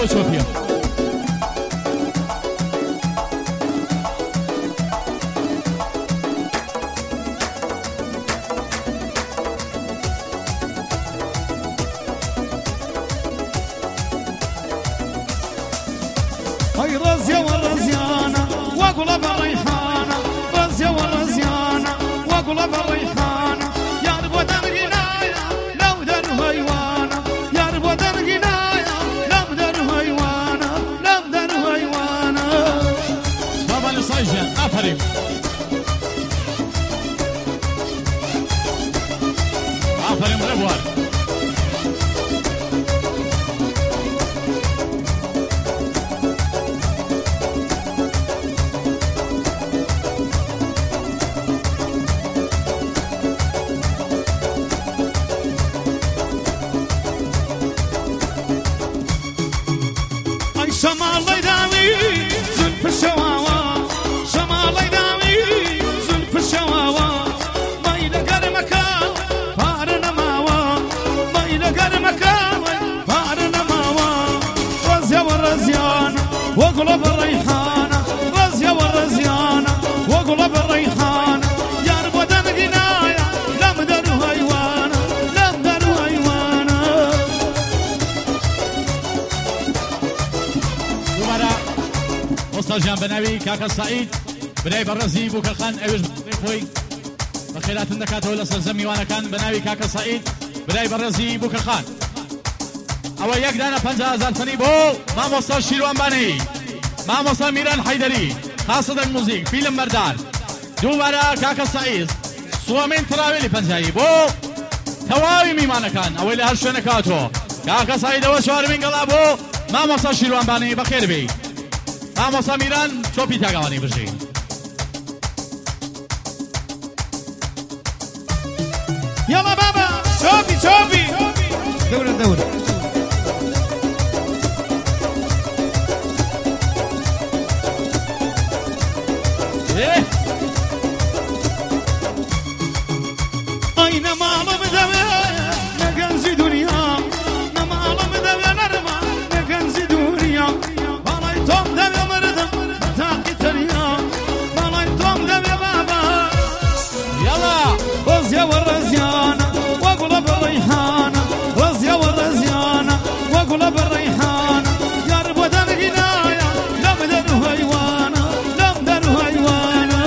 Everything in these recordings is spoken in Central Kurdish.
بۆ چۆپیە هاي رزية والرزيانة وقلب الريحانة رزية والرزيانة وقلب الريحانة يا رب دم غنايا لو در هيوانا يا رب دم غنايا لو در هيوانا لو در هيوانا بابا لصيجة أفرم أفرم ربوار شمال يداوي زلف الشواوى شمال يداوي زلف الشواوى ما يلقى مكان فارنا ماوى ما يلقى مكان فارنا ماوى رزية والرزيانة وقلب الريحانة رزية والرزيانة وقلب الريحانة يا رب دم غنايا لم در هيوانا لم در هيوانا مستجان بناوي كاكا سعيد بناوي برزي بوكرخان اوش خوي بخيرات النكات ولا سلزمي وانا كان بناوي كاكا سعيد بناوي برزي بوكرخان او يك دانا 50,000 ثاني بو ما موصل شيروان باني ما موصل ميران حيدري خاصة الموزيك فيلم مردان دوبارا كاكا سعيد سوامين تراويلي 50 بو تواوي ميمانا كان او اللي هالشو نكاتو كاكا سعيد او شوار من قلابو ما موصل شيروان باني بخير بي مامۆستا میران چۆپی تاگەوانی بژی يلا بابا چۆپی چۆپی دورة دورة أين ماما بدوي نكنزي دنيا نماما بدوي نرمى نكنزي دنيا بالايتوم دبي مردم تاقي تريا بالايتوم دبي بابا يلا رزية والرزيانة وقلب الريحانة رزية والرزيانة وقلب الريحانة يا رب دم غنايا لم در هيوانا لم در هيوانا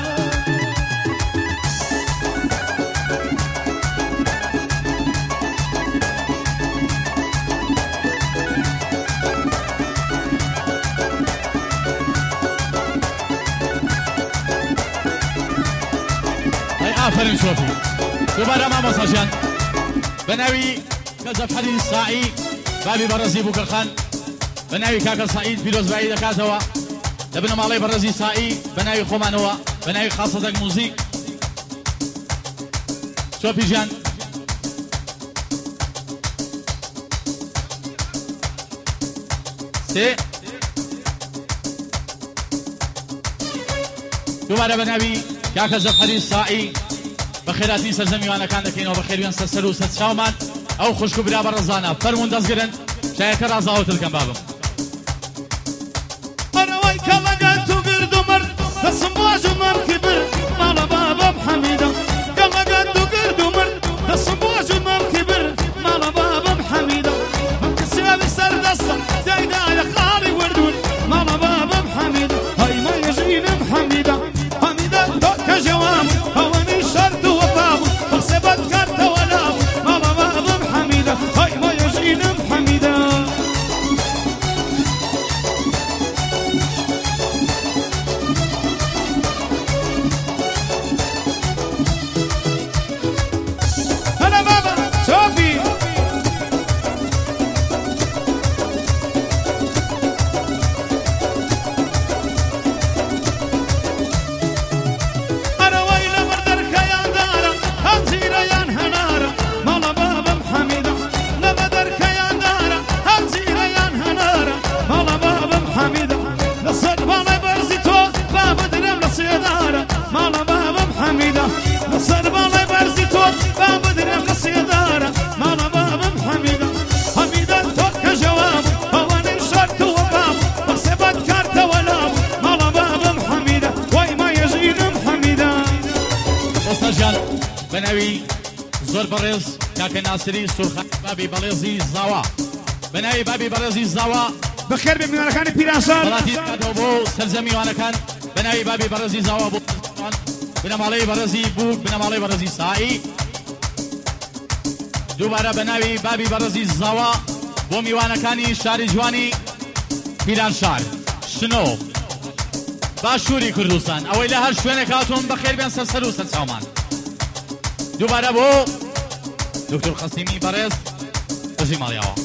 آفرین شۆپی دووبارە مامۆستاژیان بەناوی کەزەف حەدی ساعی بابی بەڕەزی بووکەخان بەناوی کاکە سعید پیرۆزبایی دەکاتەوە لە بنەماڵەی بەڕەزی ساعی بەناوی خۆمانەوە بەناوی خاسەدەک موزیک شۆپی ژیان سێ دووبارە بەناوی کاکە زەفحەری ساعی بەخێراتی سەرزەمیوانەکان دەکەینەوە بەخێریان سەر و سەرچاومان ئەو خوشک و برا بەڕەزانە فەرموون دەستگرن شایەکە ڕازاوتر کەم بابم أروي كلقت وقرد ومرد دسم واج ومر كبر مال بابا بحميدة كلقت وقرد ومرد دسم واج ومر كبر مال بابا بحميدة مكسبة بسر دسة دايدا يا خالي وردون مال بابا بحميدة هاي ما يجينا بحميدة حميدة كجوام هواني شرط وفاهم مكسبة كارت ونام مال بابا بحميدة هاي ما يجينا بحميدة زۆر بەڕێز کاکە ناسری سورخان بابی بەڵێزی زاوا بەناوی بابی بەڕێزی زاوا بەخێر بێ میوانەکانی پیرانشار وڵاتی دەکاتەوە بۆ سەرجەم میوانەکان بەناوی بابی بەڕێزی زاوا بۆ بنەماڵەی بەڕێزی بووک بنەماڵەی بەڕێزی سایی دووبارە بەناوی بابی بەڕێزی زاوا بۆ میوانەکانی شاری جوانی پیرانشار شنۆ باشووری کوردستان ئەوەی لە هەر شوێنێک هاتوون بەخێر بێن سەر و سەرچاومان دووبارە بۆ دکتۆر خەسیمی بەڕێز بەژی ماڵیاوە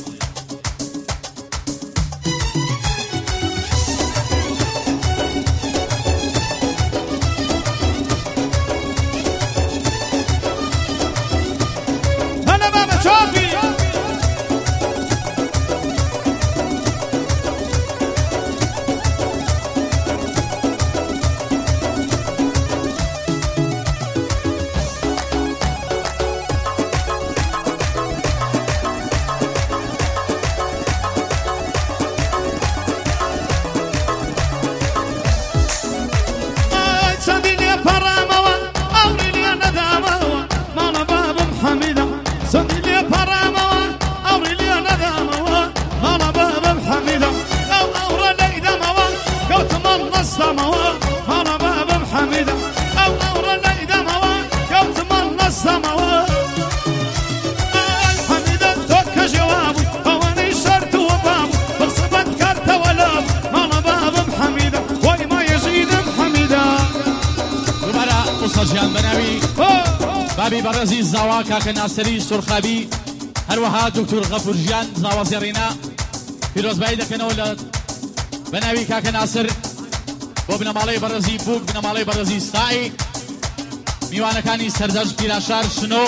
بابی بەڕێزی زاوا کاکە ناسری سورخابی هەروەها دکتۆر غەفورژیان زاوا زێڕینە پیرۆزبایی دەکەنەوە لە بەناوی کاکە ناسر بۆ بنەماڵەی بەڕێزی بووک بنەماڵەی بەڕێزی سایی میوانەکانی سەردەشت پیرانشار شنۆ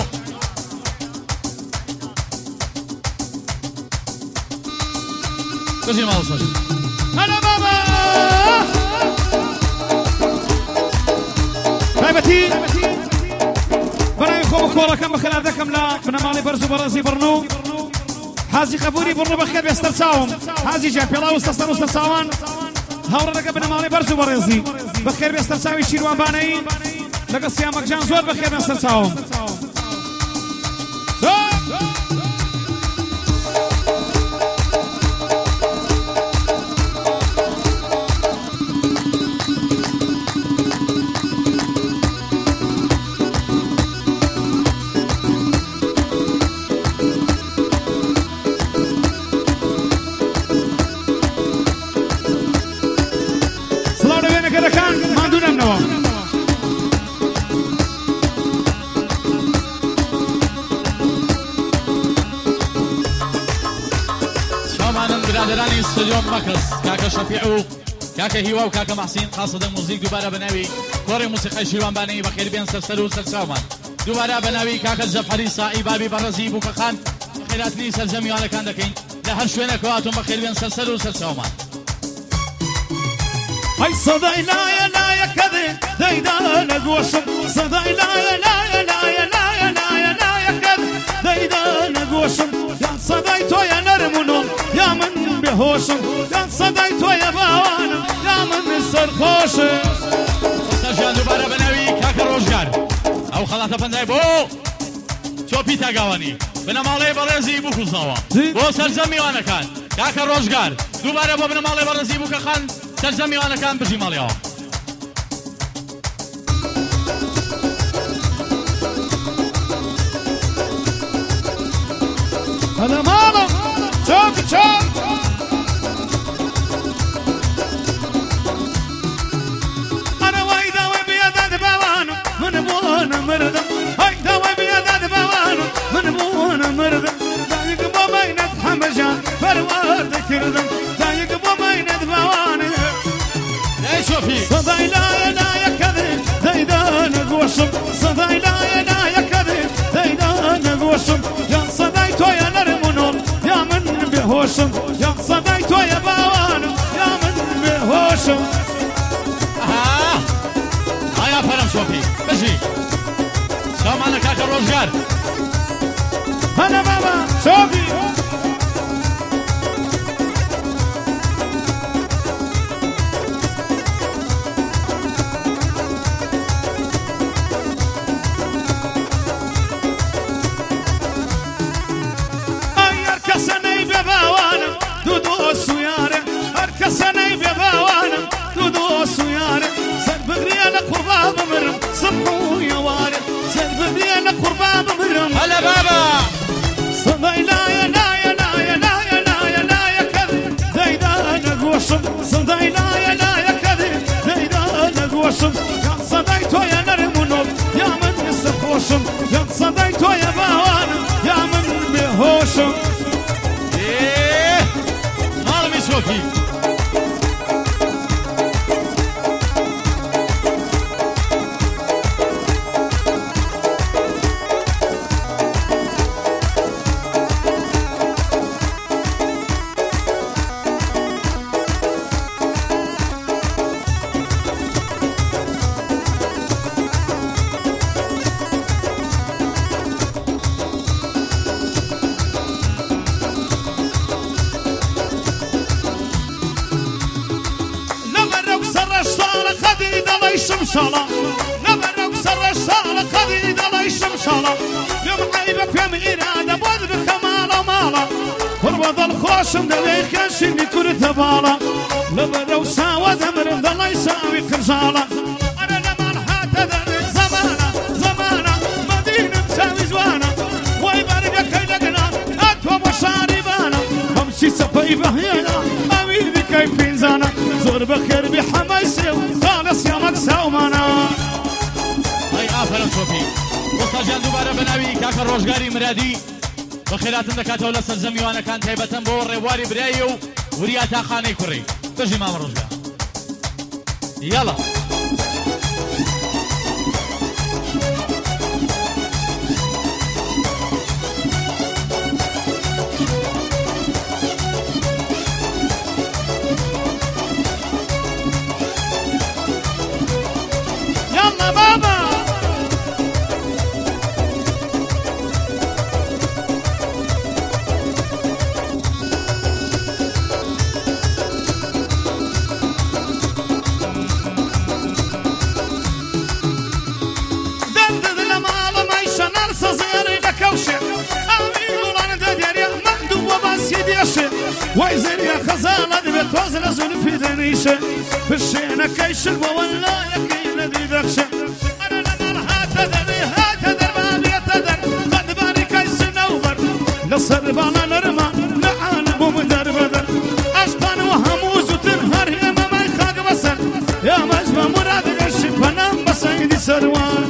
بەژی ماڵ سەر هەلا بابا تایبەتی بەناوی خۆ کۆڵەکەم بەخێرا دەکەم لە بنەماڵی بەرز و بەڕێزی بڕنو حازی قەبووری بڕنو بەخێر بێ سەرچاوم حازی جان پێڵاو سەستەر و سەرچاوان هەوڕە دەکە بنەماڵی بەرز و بەڕێزی بەخێر بێ سەرچاوی شیروانبانەی لەگە سیامەکجان زۆر بەخێر بێ سەرچاوم برادرانی استودیۆ مەکەس کاکە شەفیع و کاکە هیوا و کاکە مەحسین قاسەدە موزیک دووبارە بەناوی کۆڕی موسیقای شیروانبانەی بەخێر بێن سەر و سەرچاومان دووبارە بەناوی کاکە جەفەری سائی بابی بەڕێزی بووکەخان خێراتنی سەرجەمیوانەکان دەکەین لە هەر شوێنێک هاتوون بەخێر بێن سەر و سەرچاومان هەی سەدای لایە لایەکەدێ دەیدانە گۆشم سەدای لایە لایە لایە لایە لایە لایەکەد دەیدانە گۆشم یان سەدای تۆیە نەرمونۆم یا من بێهۆشم یان سەدای تۆیە باوانم یا من سەرخۆشم سەرجان دووبارە بەناوی کاکە ڕۆژگار ئەو خەڵاتە پەندای بۆ چۆپی تاگاوانی بنەماڵەی بەڕێزی بووکوزنەوە بۆ سەرجەمیوانەکان کاکە ڕۆژگار دووبارە بۆ بنەماڵەی بەڕێزی بووکەخان سەرجەمیوانەکان بژی ماڵیەوە هەلا ماڵم چۆک چۆک ئەرەوەی داوای بێداد باوانم من بۆنە مردم هەی داوای بێداد باوانم من بۆنە مردم دایک بۆ ماینەت هەمەژان پەروەردە کردم دایک بۆ ماینەت باوانم سەدای لایە لایەکەدێ دەیدانە گۆشم سەدای لایە لایەکەدێ دەیدانە گۆشم یان سەدای تۆیە نەرمونۆم یا من بێهۆشم یان سەدای تۆیە باوانم یا من بێهۆشم ئایا پەرم شۆپی بژی سامانە کاکە ڕۆژگار هەلا بابا شۆپی خۆشم یان سەدای تۆ یا نەرم و نۆڵ یا من ئێستا خۆشم یان سەدای تۆ یا باوانم یا من بێهۆشم ماڵمی چۆپی شمشالة نبرك سر الشالة خذي دلي شمشالة يوم عيبك يوم إرادة بودر كمالة مالة وربض الخوشم دلي خشني كرت بالا نبرك ساوى دمر دلي ساوي خرجالة أنا لما الحات ذرك زمانة زمانة مدينة مساوي زوانة ويبارك كيدقنا أتوى وشاربانا همشي سباي بهينا أمي بكيف إنزانا زور بخير بحمايسي خالص يا مكسا ومانا هاي آفرم شوفي وستا جان دوباره بناوي كاكا روشگاري مرادي بخيراتن دكاتو لسر زميوانا كان تايبتن بو ريواري برايو ورياتا خاني كوري تجي مام روشگار يلا ويزن يا خزانة دبت وزن زلفي دنيشة فرشينا كيش ولا يكين ذي بخشة أنا لما هاتدر ما بيتدر قد باني كيس نوبر لصر بانا نرمى نعالم ومدربدر أشبان وهموز وتنهر يا ما يخاق بسر يا مجمع مراد قرش بنام بسيدي سروان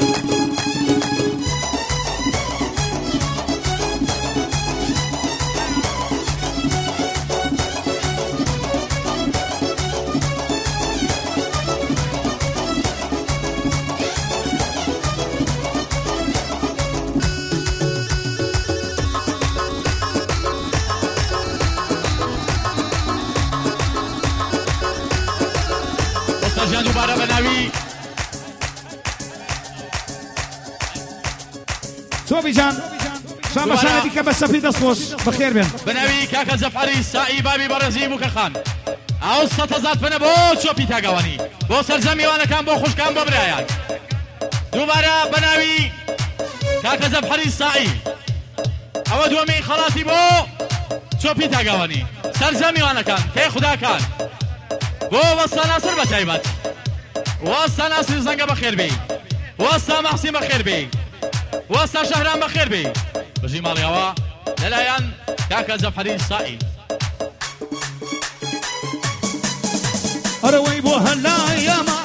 جان دوباره بناوي صوبي جان شام شاهدك بس في دصوص بخير بين بناوي كاكا زفعري ساعي بابي برزي بوكخان او ستزاد بنا بو شوبي تاقواني بو سرزمي وانا كان بو خوش كان بو برايان دوباره بناوي كاكا زفعري ساعي او دومي خلاصي بو شوبي تاقواني سرزمي وانا كان كي خدا كان بو وستا ناصر بتايبت وستا ناصر زنقة بخير بي وستا محسن بخير بي وستا شهران بخير بي بجي مالي هوا للايان كاكا زفحري السائي أروي بو هلا يا ما